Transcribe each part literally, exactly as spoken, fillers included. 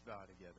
bow together.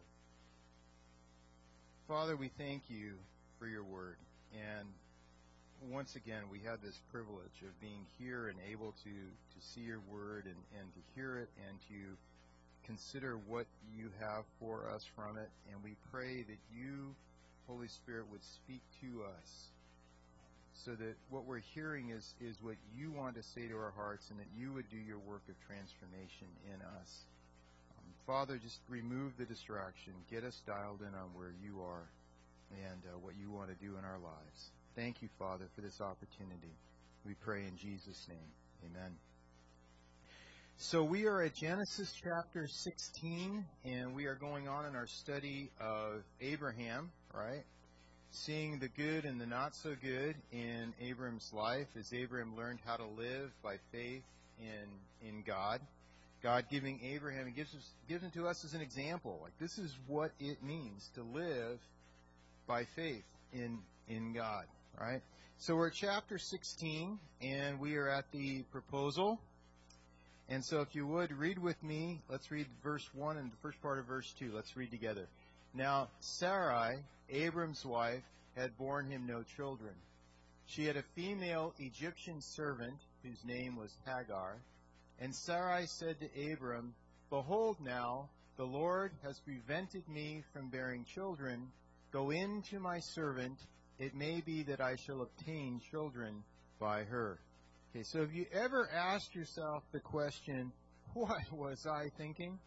Father, we thank you for your word. And once again, we have this privilege of being here and able to, to see your word and, and to hear it and to consider what you have for us from it. And we pray that you, Holy Spirit, would speak to us so that what we're hearing is, is what you want to say to our hearts, and that you would do your work of transformation in us. Um, Father, just remove the distraction. Get us dialed in on where you are and uh, what you want to do in our lives. Thank you, Father, for this opportunity. We pray in Jesus' name. Amen. So we are at Genesis chapter sixteen, and we are going on in our study of Abraham, right? Seeing the good and the not so good in Abram's life as Abraham learned how to live by faith in in God. God giving Abraham, He gives us gives it to us as an example. Like, this is what it means to live by faith in in God, right? So we're at chapter sixteen, and we are at the proposal. And so if you would, read with me. Let's read verse one and the first part of verse two. Let's read together. Now, Sarai, Abram's wife, had borne him no children. She had a female Egyptian servant whose name was Hagar. And Sarai said to Abram, "Behold now, the Lord has prevented me from bearing children. Go in to my servant. It may be that I shall obtain children by her." Okay, so have you ever asked yourself the question, what was I thinking?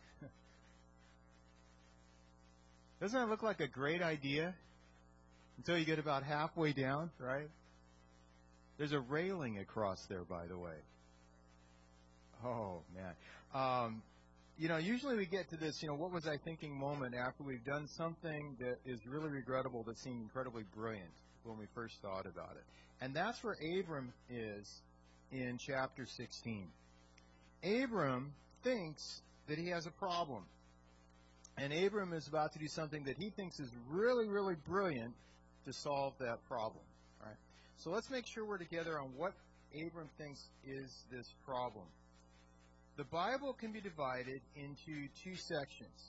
Doesn't that look like a great idea? Until you get about halfway down, right? There's a railing across there, by the way. Oh, man. Um, you know, usually we get to this, you know, what was I thinking moment after we've done something that is really regrettable that seemed incredibly brilliant when we first thought about it. And that's where Abram is in chapter sixteen. Abram thinks that he has a problem. And Abram is about to do something that he thinks is really, really brilliant to solve that problem. All right? So let's make sure we're together on what Abram thinks is this problem. The Bible can be divided into two sections.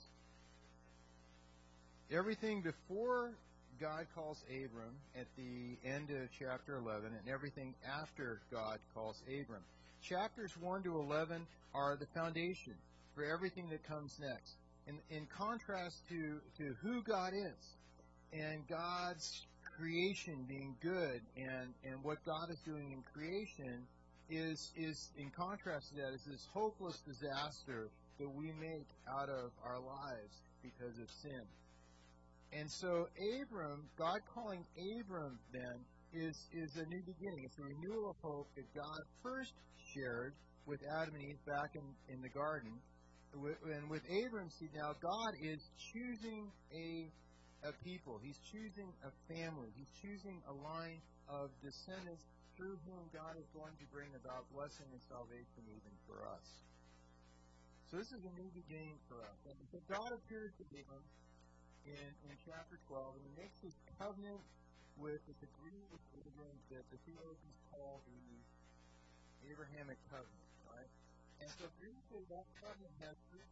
Everything before God calls Abram at the end of chapter eleven, and everything after God calls Abram. Chapters one to eleven are the foundation for everything that comes next. In, in contrast to, to who God is and God's creation being good and, and what God is doing in creation is, is in contrast to that is this hopeless disaster that we make out of our lives because of sin. And so Abram, God calling Abram then, is, is a new beginning. It's a renewal of hope that God first shared with Adam and Eve back in, in the garden. And with Abram, see, now God is choosing a, a people. He's choosing a family. He's choosing a line of descendants through whom God is going to bring about blessing and salvation even for us. So this is a new beginning for us. And so God appears to Abram In, in chapter twelve, and he makes this covenant with this agreement with Abraham that the theologians call the Abrahamic covenant, right? And so briefly, that covenant has three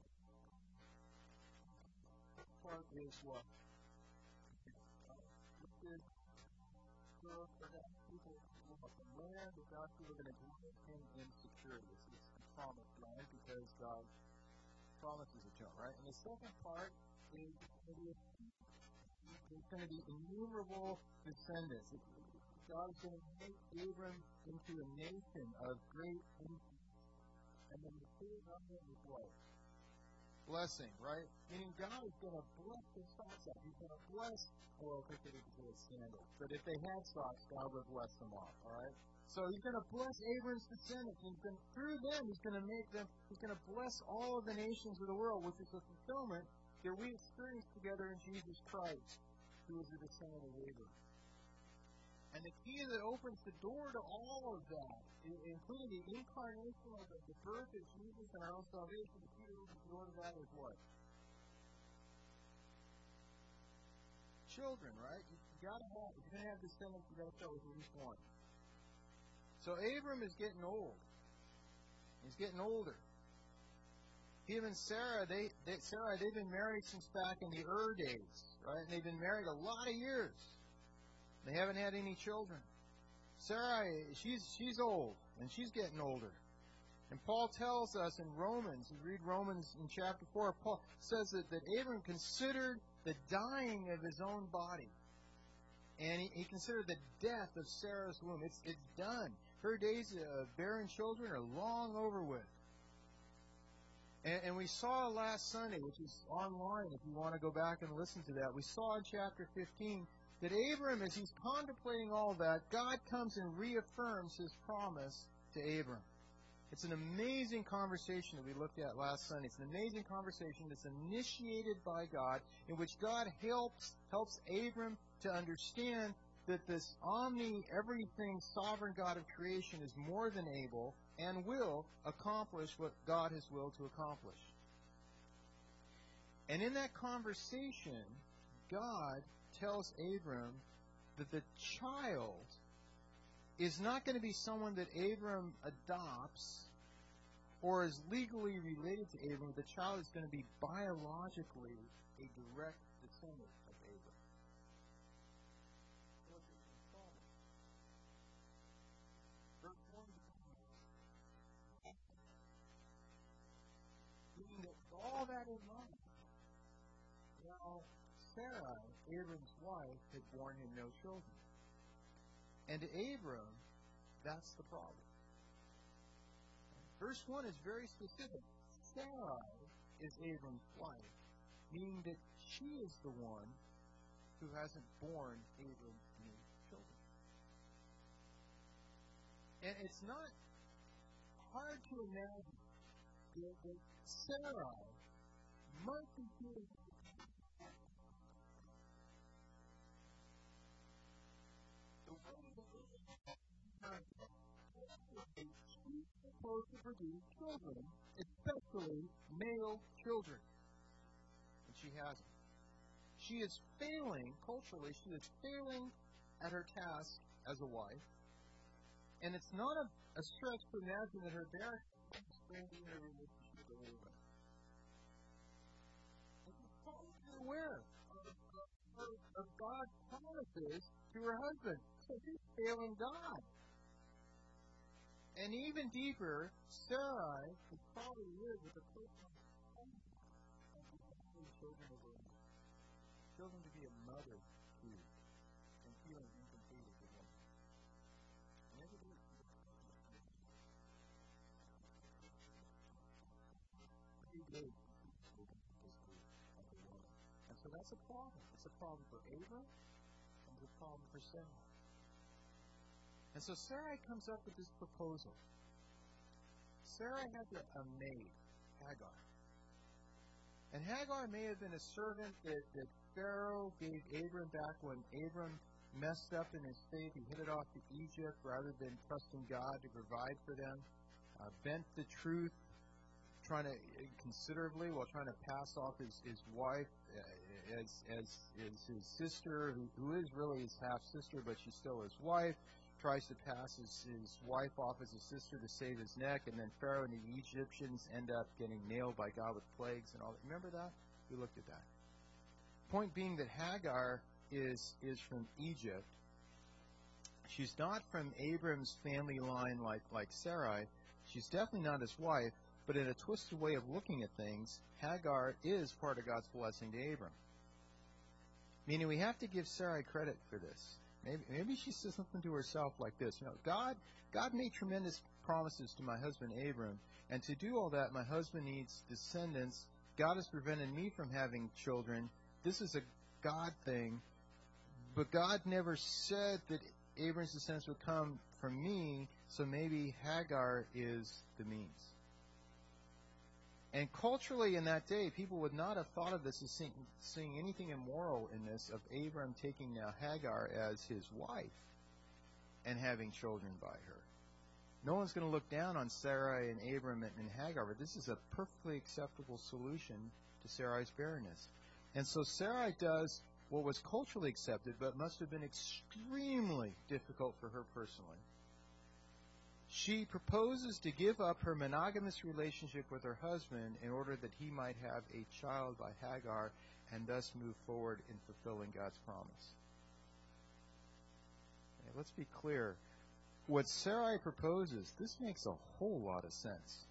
part is what? This is for, for God's people to live up the land, that God's people are going to dwell in in security. This is the promised land because God promises it to him, right? And the second part is there's going to be innumerable descendants. God is going to make Abram into a nation of great influence. And then the third element is what? Blessing, right? Meaning God is going to bless the socks off. He's going to bless, well, I think they didn't say sandals. But if they had socks, God would bless them off, all right? So he's going to bless Abram's descendants. And going, through them, he's going to make them, he's going to bless all of the nations of the world, which is a fulfillment that we experience together in Jesus Christ, who is the descendant of Abraham. And the key that opens the door to all of that, including the incarnation of the birth of Jesus and our own salvation, the key that opens the door to that is what? Children, right? You, you gotta have, if you're going to have descendants, you got to start with at least one. So Abram is getting old. He's getting older. him and Sarah, they, they Sarah, they've been married since back in the Ur days, right? And they've been married a lot of years. They haven't had any children. Sarah, she's she's old, and she's getting older. And Paul tells us in Romans, you read Romans in chapter four, Paul says that, that Abram considered the dying of his own body. And he, he considered the death of Sarah's womb. It's, it's done. Her days of bearing children are long over with. And, and we saw last Sunday, which is online if you want to go back and listen to that, we saw in chapter fifteen that Abram, as he's contemplating all that, God comes and reaffirms His promise to Abram. It's an amazing conversation that we looked at last Sunday. It's an amazing conversation that's initiated by God, in which God helps helps Abram to understand that this omni, everything, sovereign God of creation is more than able and will accomplish what God has willed to accomplish. And in that conversation, God tells Abram that the child is not going to be someone that Abram adopts or is legally related to Abram. The child is going to be biologically a direct descendant of Abram. Verse one, meaning that with all that in mind, now Sarah, Abram's wife, had borne him no children. And to Abram, that's the problem. Verse one is very specific. Sarai is Abram's wife, meaning that she is the one who hasn't borne Abram any children. And it's not hard to imagine that, that Sarai might be feeling supposed to produce children, especially male children. And she hasn't. She is failing, culturally, she is failing at her task as a wife. And it's not a, a stretch to imagine that her barren is straining her relationship with Abram. And she's totally aware of, of, of God's promises to her husband. So she's failing God. And even deeper, Sarai has probably lived with a personal of having children of her own. Children to be a mother to, and feeling incomplete as a woman. And every day she does every day she's incomplete as a woman. And so that's a problem. It's a problem for Abram, and it's a problem for Sarah. And so Sarai comes up with this proposal. Sarai had a maid, Hagar. And Hagar may have been a servant that, that Pharaoh gave Abram back when Abram messed up in his faith. He headed off to Egypt rather than trusting God to provide for them. Uh, bent the truth trying to considerably while trying to pass off his, his wife uh, as, as, as his sister, who, who is really his half-sister, but she's still his wife. Tries to pass his, his wife off as a sister to save his neck, and then Pharaoh and the Egyptians end up getting nailed by God with plagues and all that. Remember that? We looked at that. Point being that Hagar is, is from Egypt. She's not from Abram's family line like, like Sarai. She's definitely not his wife, but in a twisted way of looking at things, Hagar is part of God's blessing to Abram. Meaning we have to give Sarai credit for this. Maybe, maybe she says something to herself like this. You know, God, God made tremendous promises to my husband Abram, and to do all that, my husband needs descendants. God has prevented me from having children. This is a God thing, but God never said that Abram's descendants would come from me, so maybe Hagar is the means. And culturally in that day, people would not have thought of this as seeing, seeing anything immoral in this, of Abram taking now Hagar as his wife and having children by her. No one's going to look down on Sarai and Abram and, and Hagar, but this is a perfectly acceptable solution to Sarai's barrenness. And so Sarai does what was culturally accepted, but must have been extremely difficult for her personally. She proposes to give up her monogamous relationship with her husband in order that he might have a child by Hagar and thus move forward in fulfilling God's promise. Okay, let's be clear. What Sarai proposes, this makes a whole lot of sense.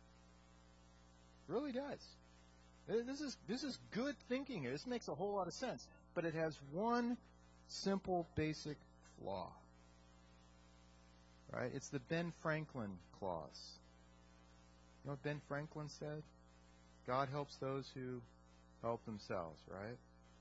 It really does. This is, this is good thinking here. This makes a whole lot of sense. But it has one simple, basic flaw. Right? It's the Ben Franklin clause. You know what Ben Franklin said? God helps those who help themselves, right?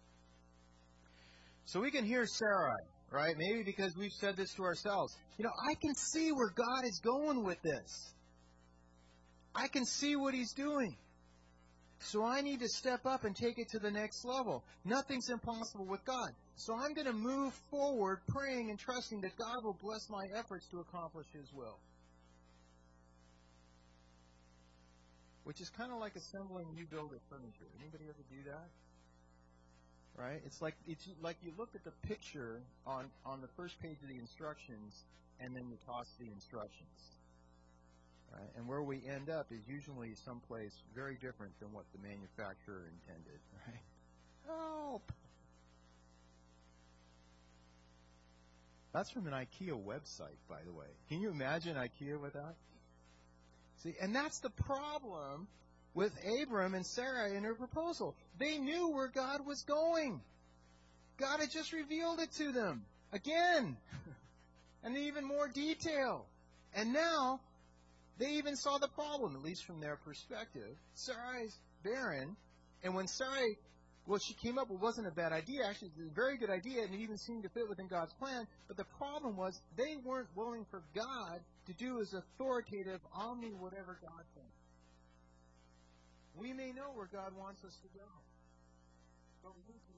So we can hear Sarai, right? Maybe because we've said this to ourselves. You know, I can see where God is going with this. I can see what He's doing. So I need to step up and take it to the next level. Nothing's impossible with God. So I'm going to move forward praying and trusting that God will bless my efforts to accomplish His will. Which is kind of like assembling new building furniture. Anybody ever do that? Right? It's like it's like you look at the picture on, on the first page of the instructions and then you toss the instructions. Right? And where we end up is usually someplace very different than what the manufacturer intended. Right? Help! That's from an IKEA website, by the way. Can you imagine IKEA with that? See, and that's the problem with Abram and Sarai in her proposal. They knew where God was going. God had just revealed it to them. Again. And in even more detail. And now, they even saw the problem, at least from their perspective. Sarai's barren. And when Sarai, well, she came up with wasn't a bad idea. Actually, it was a very good idea, and it even seemed to fit within God's plan. But the problem was they weren't willing for God to do His authoritative, omni-whatever God thing. We may know where God wants us to go. But we need to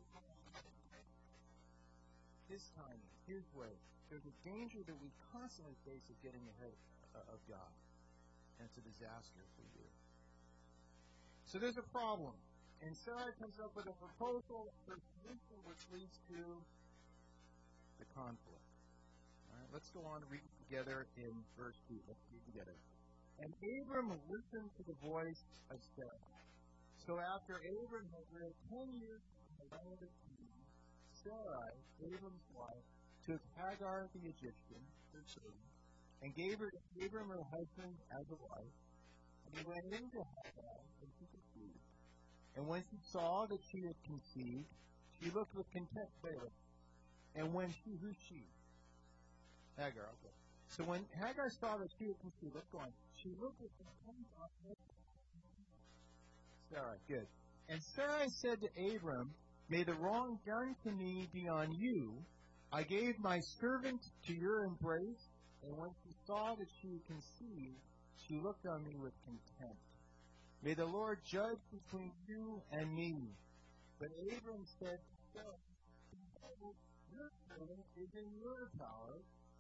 His timing, His way. There's a danger that we constantly face of getting ahead of God. And it's a disaster for you. So there's a problem. And Sarah comes up with a proposal for solution which leads to the conflict. All right, let's go on and read together in verse two. Let's read together. And Abram listened to the voice of Sarah. So after Abram had lived ten years in the land of Canaan, Sarai, Abram's wife, took Hagar the Egyptian, her servant, and gave her to Abram her husband as a wife. And he went into Hagar, and she conceived. And when she saw that she had conceived, she looked with contempt there. And when she, who's she? Hagar, okay. So when Hagar saw that she had conceived, let's go on. She looked with contempt on her. Sarah, good. And Sarai said to Abram, may the wrong done to me be on you. I gave my servant to your embrace, and when she saw that she had conceived, she looked on me with contempt. May the Lord judge between you and me. But Abram said to Sarah, your servant is in your power.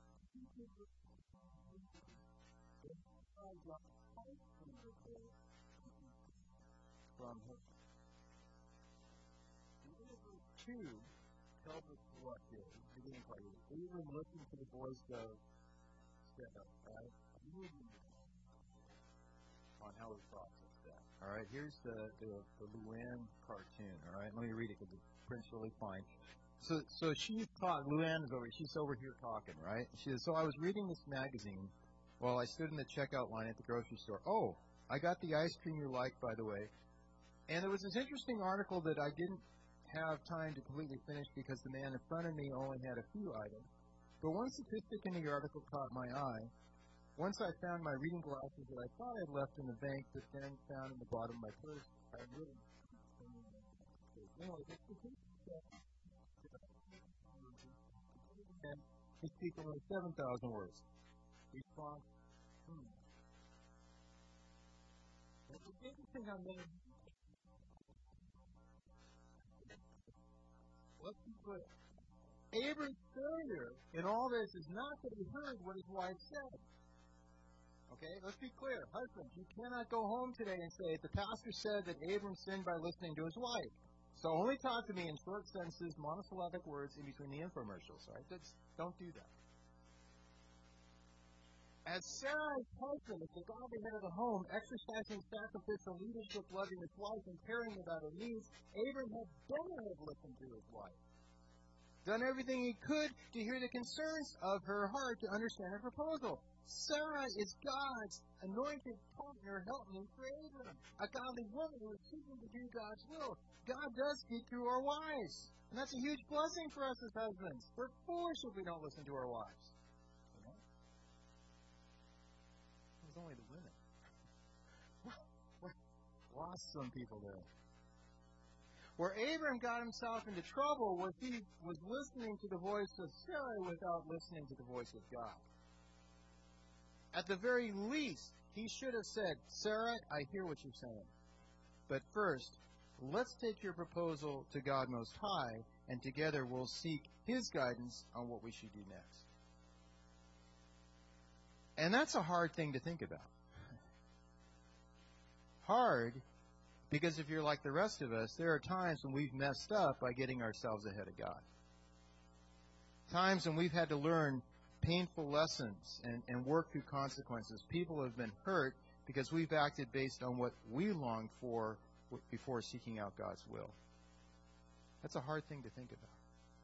From her. Verse two tells us what is the beginning part of it. Abram listened to the voice of Sarah, right? On how we process that. All right, here's the, the, the Luann cartoon. All right, let me read it because the print's really fine. So, so she's talking. Luann is over. She's over here talking, right? She says, so I was reading this magazine while I stood in the checkout line at the grocery store. Oh, I got the ice cream you like, by the way. And there was this interesting article that I didn't have time to completely finish because the man in front of me only had a few items. But one statistic in the article caught my eye. Once I found my reading glasses that I thought I'd left in the bank, but then found in the bottom of my purse. I really anyway, this statistic and we speak only seven thousand words. Response, hmm. It's interesting how many. Let's be clear. Abram's failure in all this is not that he heard what his wife said. Okay, let's be clear. Husbands, you cannot go home today and say, the pastor said that Abram sinned by listening to his wife. So only talk to me in short sentences, monosyllabic words in between the infomercials. Right? That's, don't do that. As Sarai's husband is the godly head of the home, exercising sacrificial leadership, loving his wife, and caring about her needs, Abram had better have listened to his wife. Done everything he could to hear the concerns of her heart to understand her proposal. Sarai is God's anointed partner helping for Abram, a godly woman who is seeking to do God's will. God does speak through our wives, and that's a huge blessing for us as husbands. We're foolish if we don't listen to our wives. Only the women. Lost some people there. Where Abram got himself into trouble was he was listening to the voice of Sarah without listening to the voice of God. At the very least, he should have said, Sarah, I hear what you're saying. But first, let's take your proposal to God Most High, and together we'll seek His guidance on what we should do next. And that's a hard thing to think about. Hard, because if you're like the rest of us, there are times when we've messed up by getting ourselves ahead of God. Times when we've had to learn painful lessons and, and work through consequences. People have been hurt because we've acted based on what we longed for before seeking out God's will. That's a hard thing to think about.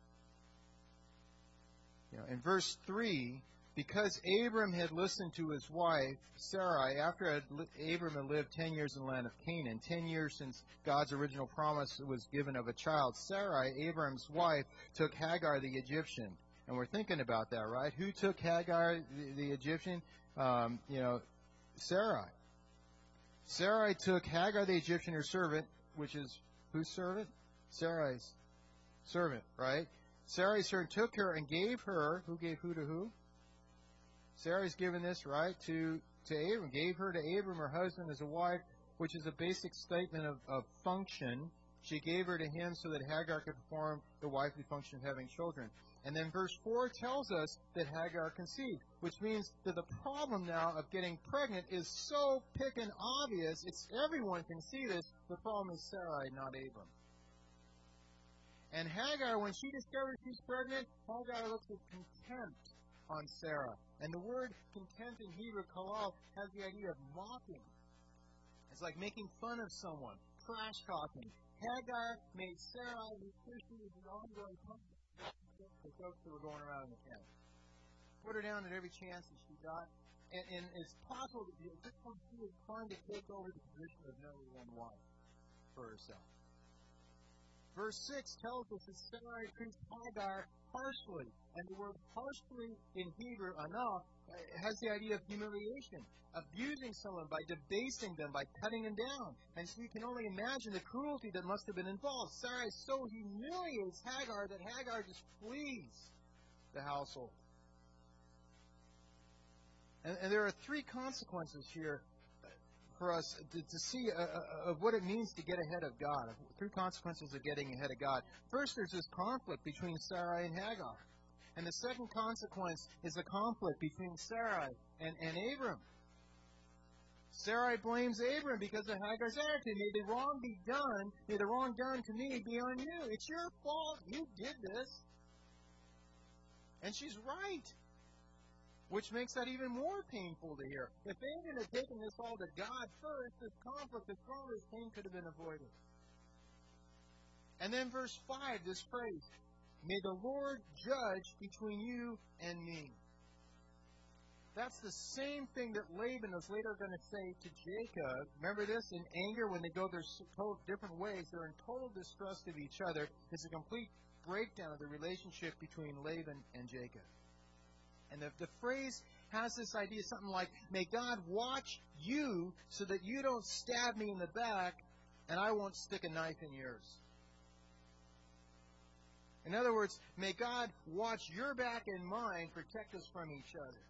You know, in verse three, because Abram had listened to his wife, Sarai, after Abram had lived ten years in the land of Canaan, ten years since God's original promise was given of a child, Sarai, Abram's wife, took Hagar the Egyptian. And we're thinking about that, right? Who took Hagar the, the Egyptian? Um, you know, Sarai. Sarai took Hagar the Egyptian, her servant, which is whose servant? Sarai's servant, right? Sarai's servant took her and gave her, who gave who to who? Sarai's given this, right, to, to Abram. Gave her to Abram, her husband, as a wife, which is a basic statement of, of function. She gave her to him so that Hagar could perform the wifely function of having children. And then verse four tells us that Hagar conceived, which means that the problem now of getting pregnant is so pick and obvious, it's everyone can see this. The problem is Sarai, not Abram. And Hagar, when she discovers she's pregnant, Hagar looks with contempt on Sarah. And the word contempt in Hebrew, kalal, has the idea of mocking. It's like making fun of someone, trash talking. Hagar made Sarah refer to as an ongoing punishment. The folks that were going around in the camp. Put her down at every chance that she got. And, and it's possible that at this point she was trying to take over the position of number one wife for herself. Verse six tells us that Sarai treats Hagar harshly. And the word harshly in Hebrew, enough, has the idea of humiliation, abusing someone by debasing them, by cutting them down. And so you can only imagine the cruelty that must have been involved. Sarai so humiliates Hagar that Hagar just flees the household. And, and there are three consequences here for us to, to see uh, uh, of what it means to get ahead of God. Three consequences of getting ahead of God. First, there's this conflict between Sarai and Hagar. And the second consequence is the conflict between Sarai and, and Abram. Sarai blames Abram because of Hagar's attitude. May the wrong be done, may the wrong done to me be on you. It's your fault. You did this. And she's right. Which makes that even more painful to hear. If Abram had taken this all to God first, this conflict, this father's pain could have been avoided. And then verse five, this phrase, may the Lord judge between you and me. That's the same thing that Laban is later going to say to Jacob. Remember this? In anger, when they go their different ways, they're in total distrust of each other. It's a complete breakdown of the relationship between Laban and Jacob. And the, the phrase has this idea, something like, may God watch you so that you don't stab me in the back and I won't stick a knife in yours. In other words, may God watch your back and mine, protect us from each other.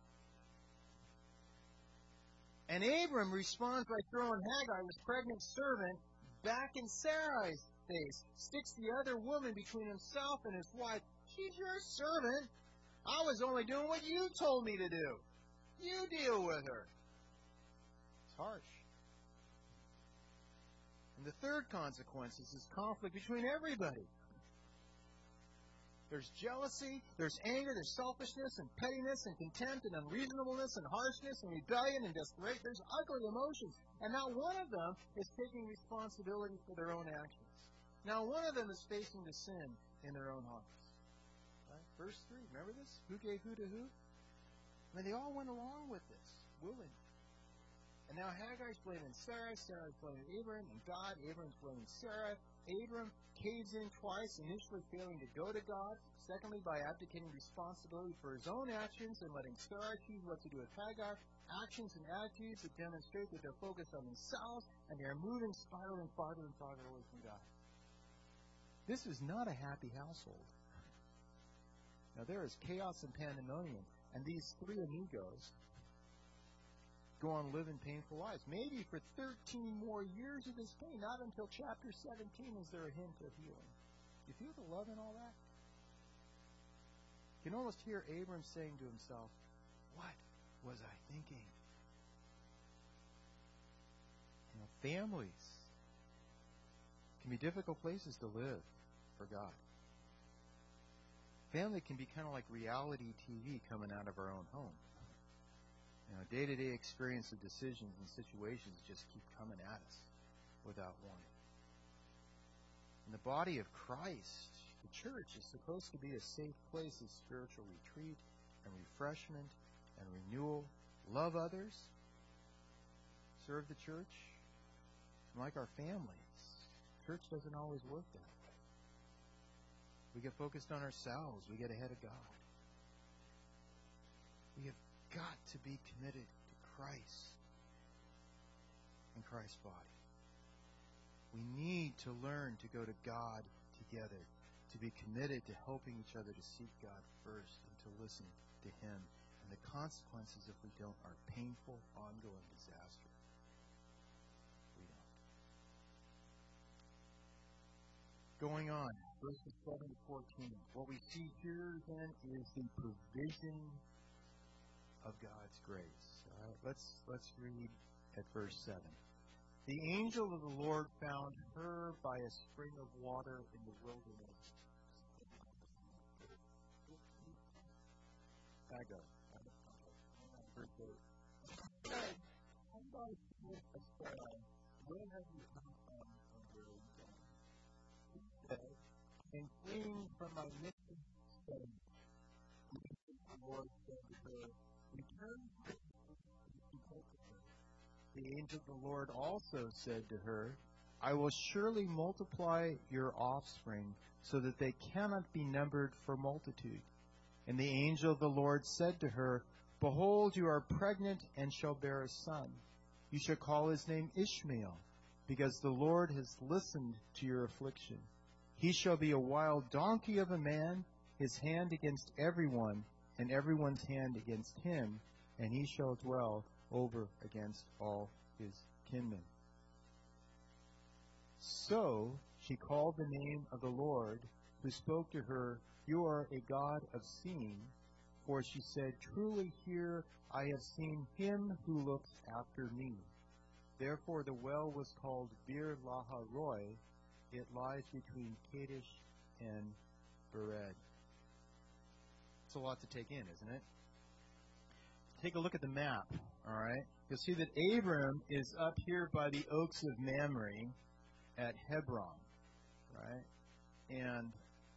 And Abram responds by throwing Hagar, his pregnant servant, back in Sarai's face. Sticks the other woman between himself and his wife. She's your servant. I was only doing what you told me to do. You deal with her. It's harsh. And the third consequence is this conflict between everybody. There's jealousy, there's anger, there's selfishness and pettiness and contempt and unreasonableness and harshness and rebellion and desperation. There's ugly emotions. And not one of them is taking responsibility for their own actions. Now one of them is facing the sin in their own hearts. Right? Verse three, remember this? Who gave who to who? I mean, they all went along with this, willingly. And now Hagar's blaming Sarah, Sarah's blaming Abram, and God, Abram's blaming Sarah. Abram caves in twice, initially failing to go to God. Secondly, by abdicating responsibility for his own actions and letting Sarah choose what to do with Hagar. Actions and attitudes that demonstrate that they're focused on themselves, and they're moving, spiraling farther and farther away from God. This is not a happy household. Now there is chaos and pandemonium, and these three amigos go on living painful lives. Maybe for thirteen more years of this pain. Not until chapter seventeen is there a hint of healing. You feel the love in all that? You can almost hear Abram saying to himself, what was I thinking? You know, families can be difficult places to live for God. Family can be kind of like reality T V coming out of our own home. You know, day-to-day experience of decisions and situations just keep coming at us without warning. In the body of Christ, the church is supposed to be a safe place of spiritual retreat and refreshment and renewal. Love others. Serve the church. Like our families, church doesn't always work that way. We get focused on ourselves. We get ahead of God. We have got to be committed to Christ and Christ's body. We need to learn to go to God together, to be committed to helping each other to seek God first and to listen to Him. And the consequences, if we don't, are painful, ongoing disaster. We don't. Going on, verses seven to fourteen. What we see here then is the provision of God's grace. All right, let's let's read at verse seven. The angel of the Lord found her by a spring of water in the wilderness. Hagar. Verse eight. Where have you come from and where are you going? He said, and fleeing from my mission, the Lord said to her, return to her. The angel of the Lord also said to her, I will surely multiply your offspring so that they cannot be numbered for multitude. And the angel of the Lord said to her, behold, you are pregnant and shall bear a son. You shall call his name Ishmael, because the Lord has listened to your affliction. He shall be a wild donkey of a man, his hand against everyone, and everyone's hand against him, and he shall dwell over against all his kinmen. So she called the name of the Lord, who spoke to her, you are a God of seeing. For she said, truly here I have seen him who looks after me. Therefore the well was called Bir Lahai Roi. It lies between Kadesh and Bered. It's a lot to take in, isn't it? Take a look at the map, all right? You'll see that Abram is up here by the Oaks of Mamre at Hebron, right? And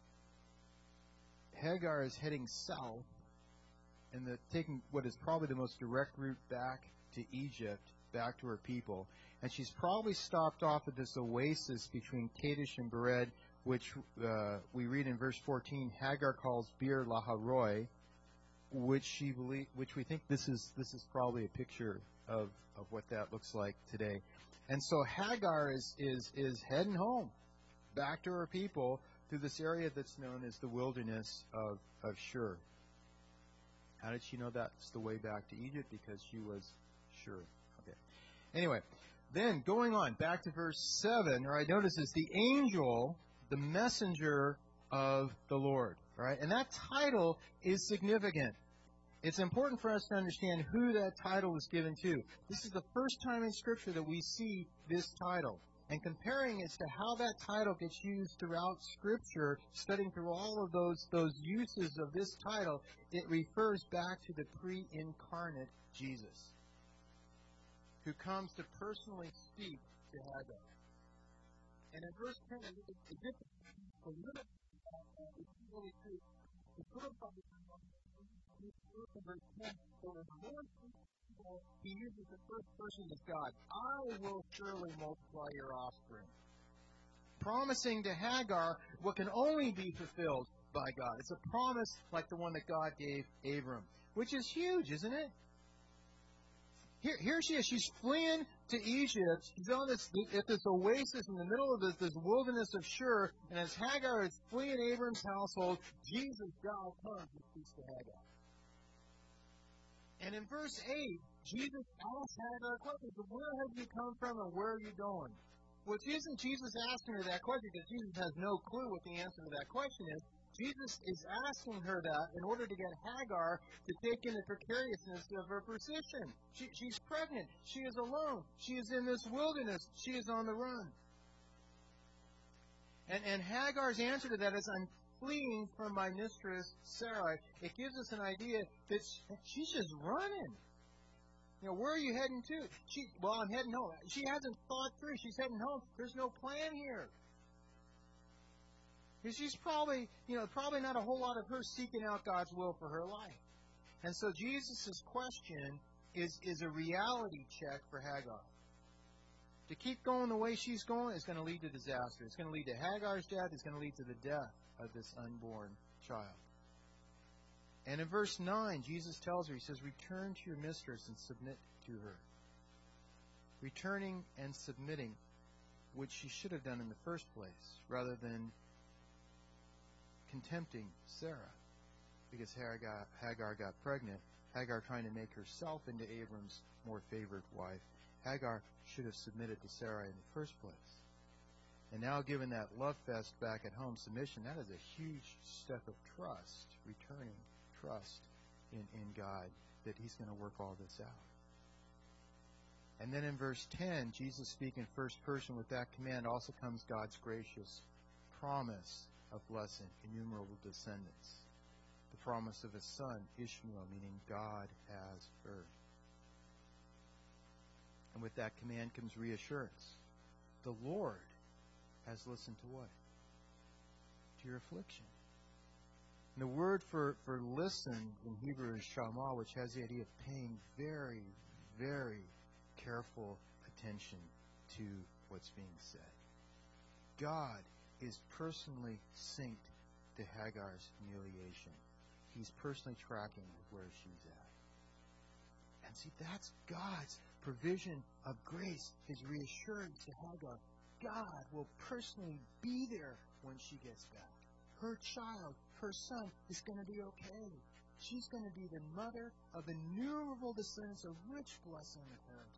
Hagar is heading south and the, taking what is probably the most direct route back to Egypt, back to her people. And she's probably stopped off at this oasis between Kadesh and Bered, which uh, we read in verse fourteen, Hagar calls Bir Lahai Roi, which she believe, which we think this is this is probably a picture of, of what that looks like today. And so Hagar is, is, is heading home, back to her people, through this area that's known as the wilderness of, of Shur. How did she know that's the way back to Egypt? Because she was sure. Okay. Anyway, then going on, back to verse seven, right, notice this, the angel, the messenger of the Lord, right? And that title is significant. It's important for us to understand who that title was given to. This is the first time in Scripture that we see this title. and comparing as to how that title gets used throughout Scripture, studying through all of those, those uses of this title, it refers back to the pre-incarnate Jesus, who comes to personally speak to Hagar. And in verse ten, the difference for little is really true. The first part of verse ten, so when the Lord speaks to people, he uses the first person as God. I will surely multiply your offspring. Promising to Hagar what can only be fulfilled by God. It's a promise like the one that God gave Abram, which is huge, isn't it? Here, here she is. She's fleeing to Egypt. She's on this at this oasis in the middle of this, this wilderness of Shur. And as Hagar is fleeing Abram's household, Jesus, God, comes and speaks to Hagar. And in verse eight, Jesus asks Hagar a question. Where have you come from and where are you going? Well, isn't Jesus asking her that question because Jesus has no clue what the answer to that question is. Jesus is asking her that in order to get Hagar to take in the precariousness of her position. She, she's pregnant. She is alone. She is in this wilderness. She is on the run. And, and Hagar's answer to that is, I'm fleeing from my mistress, Sarai. It gives us an idea that she's just running. You know, where are you heading to? She, well, I'm heading home. She hasn't thought through. She's heading home. There's no plan here. She's probably, you know, probably not a whole lot of her seeking out God's will for her life. And so Jesus' question is, is a reality check for Hagar. To keep going the way she's going is going to lead to disaster. It's going to lead to Hagar's death. It's going to lead to the death of this unborn child. And in verse nine, Jesus tells her, he says, return to your mistress and submit to her. Returning and submitting, which she should have done in the first place, rather than contempting Sarah, because Hagar, Hagar got pregnant. Hagar trying to make herself into Abram's more favored wife. Hagar should have submitted to Sarah in the first place. And now, given that love fest back at home, submission, that is a huge step of trust, returning trust in, in God, that he's going to work all this out. And then in verse ten, Jesus speaking first person with that command, also comes God's gracious promise of blessing, innumerable descendants. The promise of his son, Ishmael, meaning God has heard. And with that command comes reassurance. The Lord has listened to what? To your affliction. And the word for, for listen in Hebrew is shamah, which has the idea of paying very, very careful attention to what's being said. God is personally synced to Hagar's humiliation. He's personally tracking where she's at. And see, that's God's provision of grace, his reassurance to Hagar. God will personally be there when she gets back. Her child, her son, is going to be okay. She's going to be the mother of innumerable descendants of rich blessing and heritage.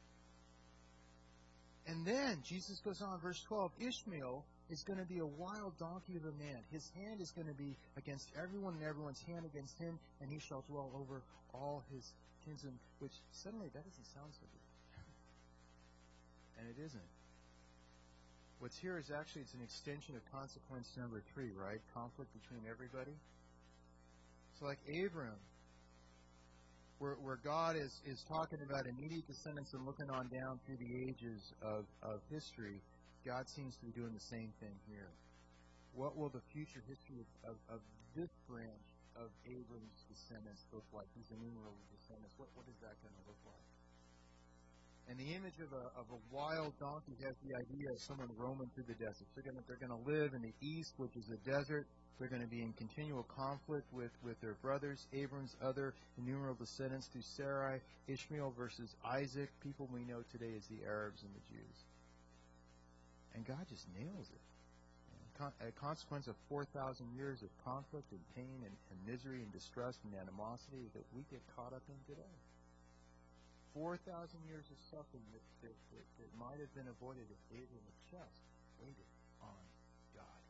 And then, Jesus goes on, verse twelve, Ishmael is going to be a wild donkey of a man. His hand is going to be against everyone and everyone's hand against him, and he shall dwell over all his kinsmen, which suddenly, that doesn't sound so good. And it isn't. What's here is actually, it's an extension of consequence number three, right? Conflict between everybody. So like Abram, where, where God is, is talking about immediate descendants and looking on down through the ages of, of history, God seems to be doing the same thing here. What will the future history of, of, of this branch of Abram's descendants look like? These innumerable descendants. What, what is that going to look like? And the image of a, of a wild donkey has the idea of someone roaming through the desert. They're going to, they're going to live in the east, which is a desert. They're going to be in continual conflict with, with their brothers, Abram's other innumerable descendants through Sarai, Ishmael versus Isaac, people we know today as the Arabs and the Jews. And God just nails it. A consequence of four thousand years of conflict and pain and, and misery and distrust and animosity that we get caught up in today. four thousand years of suffering that, that, that, that might have been avoided if Abram had just waited on God.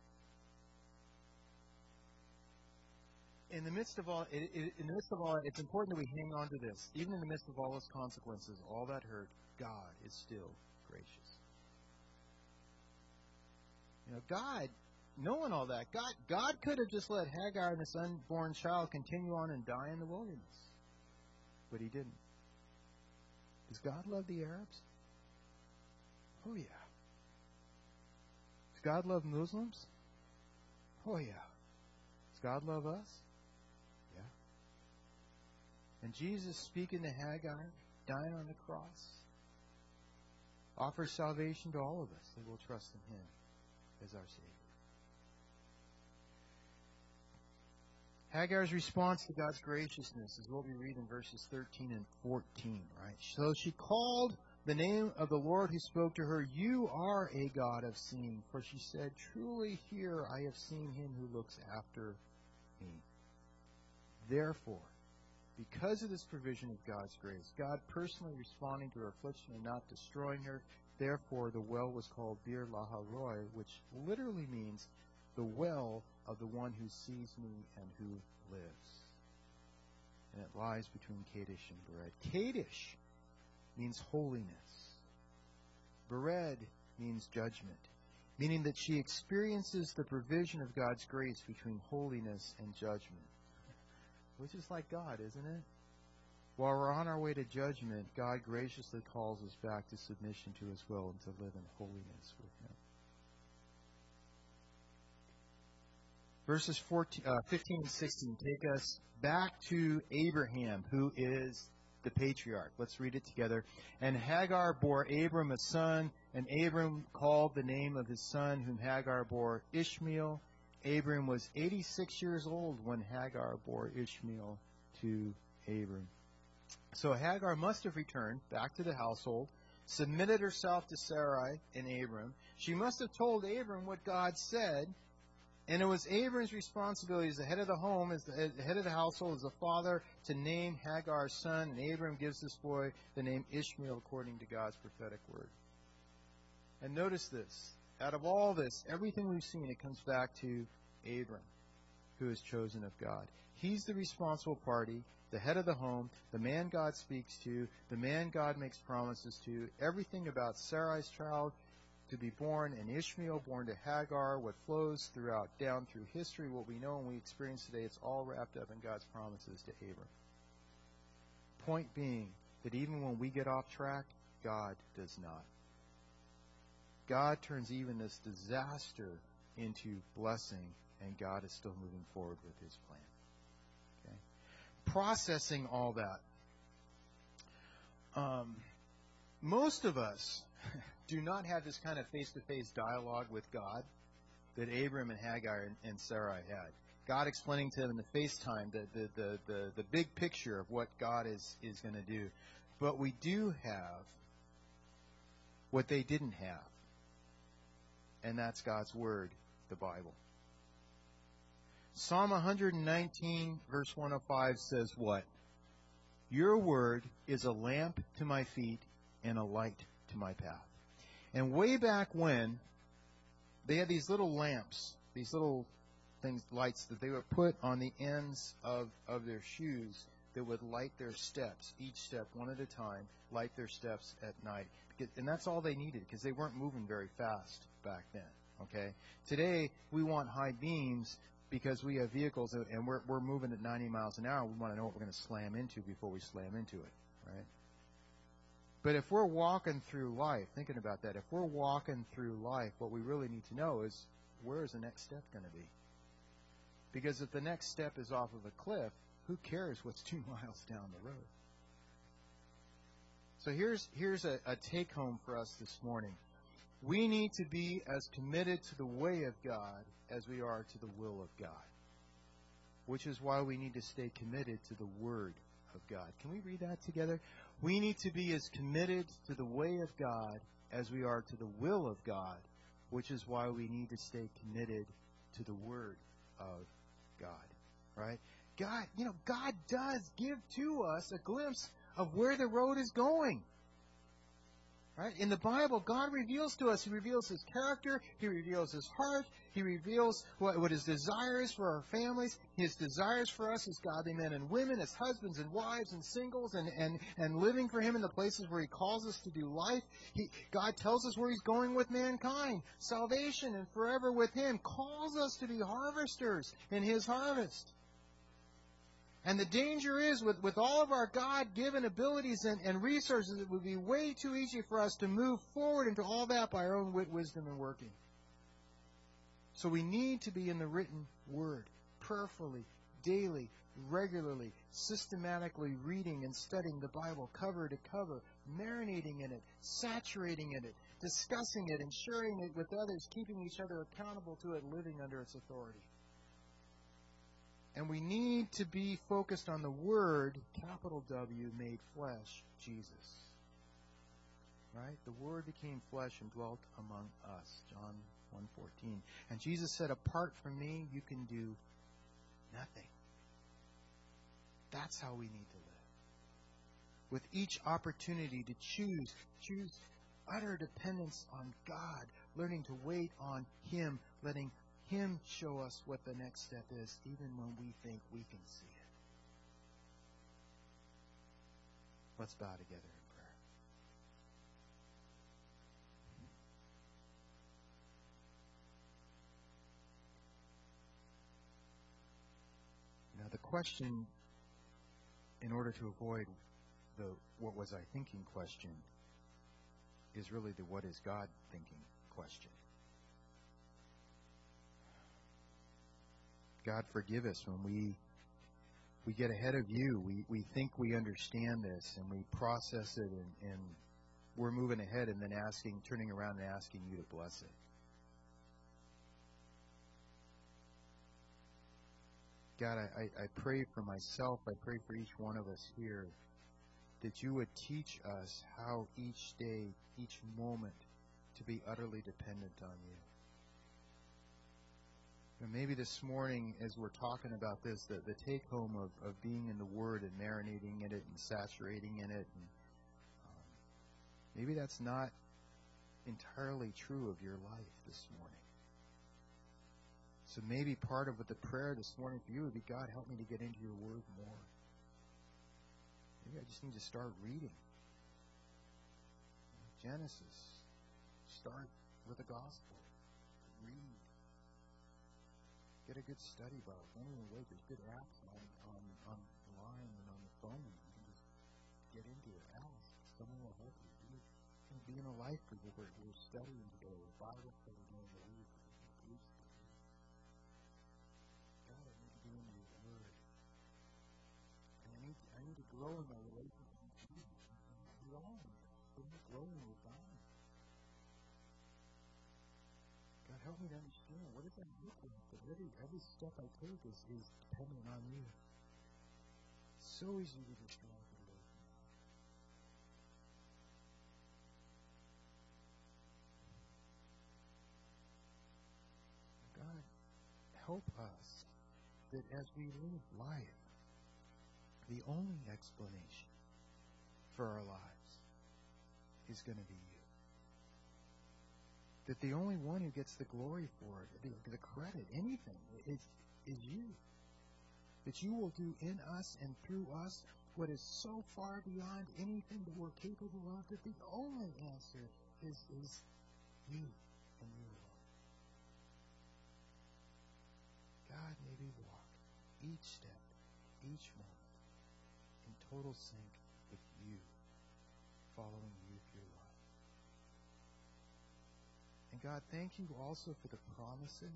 In the midst of all, it, it, in the midst of all, it's important that we hang on to this. Even in the midst of all those consequences, all that hurt, God is still gracious. You know, God, knowing all that, God, God could have just let Hagar and this unborn child continue on and die in the wilderness. But he didn't. Does God love the Arabs? Oh, yeah. Does God love Muslims? Oh, yeah. Does God love us? Yeah. And Jesus, speaking to Hagar, dying on the cross, offers salvation to all of us that will trust in Him as our Savior. Hagar's response to God's graciousness is what we read in verses thirteen and fourteen, right? So she called the name of the Lord who spoke to her, "You are a God of seeing." For she said, "Truly here I have seen Him who looks after me." Therefore, because of this provision of God's grace, God personally responding to her affliction and not destroying her, therefore the well was called Bir Lahai Roi, which literally means the well of the one who sees me and who lives. And it lies between Kadesh and Bered. Kadesh means holiness. Bered means judgment, meaning that she experiences the provision of God's grace between holiness and judgment. Which is like God, isn't it? While we're on our way to judgment, God graciously calls us back to submission to His will and to live in holiness with Him. Verses fourteen, uh, fifteen and sixteen take us back to Abraham, who is the patriarch. Let's read it together. And Hagar bore Abram a son, and Abram called the name of his son, whom Hagar bore Ishmael. Abram was eighty-six years old when Hagar bore Ishmael to Abram. So Hagar must have returned back to the household, submitted herself to Sarai and Abram. She must have told Abram what God said, and it was Abram's responsibility as the head of the home, as the head of the household, as the father, to name Hagar's son. And Abram gives this boy the name Ishmael according to God's prophetic word. And notice this. Out of all this, everything we've seen, it comes back to Abram, who is chosen of God. He's the responsible party, the head of the home, the man God speaks to, the man God makes promises to. Everything about Sarai's child to be born and Ishmael born to Hagar, what flows throughout down through history, what we know and we experience today, it's all wrapped up in God's promises to Abram. Point being that even when we get off track, God does not. God turns even this disaster into blessing, and God is still moving forward with His plan. Okay? Processing all that. Um, most of us do not have this kind of face-to-face dialogue with God that Abram and Hagar and, and Sarai had. God explaining to them in the FaceTime the, the, the, the, the big picture of what God is, is going to do. But we do have what they didn't have. And that's God's Word, the Bible. Psalm one nineteen, verse one oh five says what? Your Word is a lamp to my feet and a light to my path. And way back when, they had these little lamps, these little things, lights that they would put on the ends of, of their shoes that would light their steps, each step one at a time, light their steps at night. And that's all they needed because they weren't moving very fast back then. Okay? Today, we want high beams because we have vehicles and we're, we're moving at ninety miles an hour. We want to know what we're going to slam into before we slam into it. Right? But if we're walking through life, thinking about that, if we're walking through life, what we really need to know is, where is the next step going to be? Because if the next step is off of a cliff, who cares what's two miles down the road? So here's, here's a, a take-home for us this morning. We need to be as committed to the way of God as we are to the will of God, which is why we need to stay committed to the Word of God. Can we read that together? We need to be as committed to the way of God as we are to the will of God, which is why we need to stay committed to the Word of God. Right? God, you know, God does give to us a glimpse of where the road is going. Right? In the Bible, God reveals to us. He reveals His character. He reveals His heart. He reveals what, what His desires for our families. His desires for us as godly men and women, as husbands and wives and singles, and, and, and living for Him in the places where He calls us to do life. He, God tells us where He's going with mankind. Salvation and forever with Him. Calls us to be harvesters in His harvest. And the danger is, with, with all of our God-given abilities and, and resources, it would be way too easy for us to move forward into all that by our own wit, wisdom, and working. So we need to be in the written Word, prayerfully, daily, regularly, systematically reading and studying the Bible cover to cover, marinating in it, saturating in it, discussing it, and sharing it with others, keeping each other accountable to it, living under its authority. And we need to be focused on the Word, capital W, made flesh, Jesus. Right? The Word became flesh and dwelt among us. John one fourteen. And Jesus said, apart from me, you can do nothing. That's how we need to live. With each opportunity to choose, choose utter dependence on God, learning to wait on Him, letting Him show us what the next step is, even when we think we can see it. Let's bow together in prayer. Now the question, in order to avoid the what was I thinking question, is really the what is God thinking question. God, forgive us when we we get ahead of you. We we think we understand this, and we process it, and, and we're moving ahead, and then asking, turning around and asking you to bless it. God, I, I, I pray for myself. I pray for each one of us here that you would teach us how each day, each moment, to be utterly dependent on you. And maybe this morning, as we're talking about this, the, the take-home of, of being in the Word and marinating in it and saturating in it, and um, maybe that's not entirely true of your life this morning. So maybe part of what the prayer this morning for you would be, God, help me to get into your Word more. Maybe I just need to start reading. Genesis. Start with the Gospel. Read. Get a good study Bible. Anyway, there's good apps on, on, online and on the phone. You can just get into it. Ask. Someone will help you. Be, be in a life group where we're studying together. A Bible study during the week. God, I need to be in your Word. And I need, I need to grow in my relationship with Jesus. I'm growing. I'm not growing with God. God, help me to understand. What does that look like? That every, every step I take is, is dependent on you. It's so easy to be distracted away from that. God, help us that as we live life, the only explanation for our lives is going to be you. That the only one who gets the glory for it, the, the credit, anything, is, is you. That you will do in us and through us what is so far beyond anything that we're capable of, that the only answer is, is you and you alone. God, may we walk each step, each moment, in total sync with you, following you through life. And God, thank you also for the promises.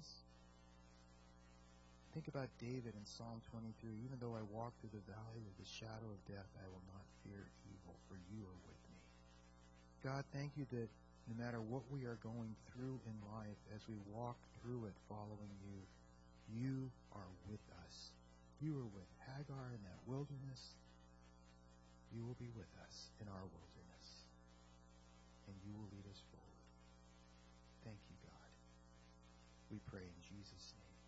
Think about David in Psalm twenty-three. Even though I walk through the valley of the shadow of death, I will not fear evil, for you are with me. God, thank you that no matter what we are going through in life, as we walk through it following you, you are with us. You were with Hagar in that wilderness. You will be with us in our wilderness. And you will lead us forward. Thank you, God. We pray in Jesus' name.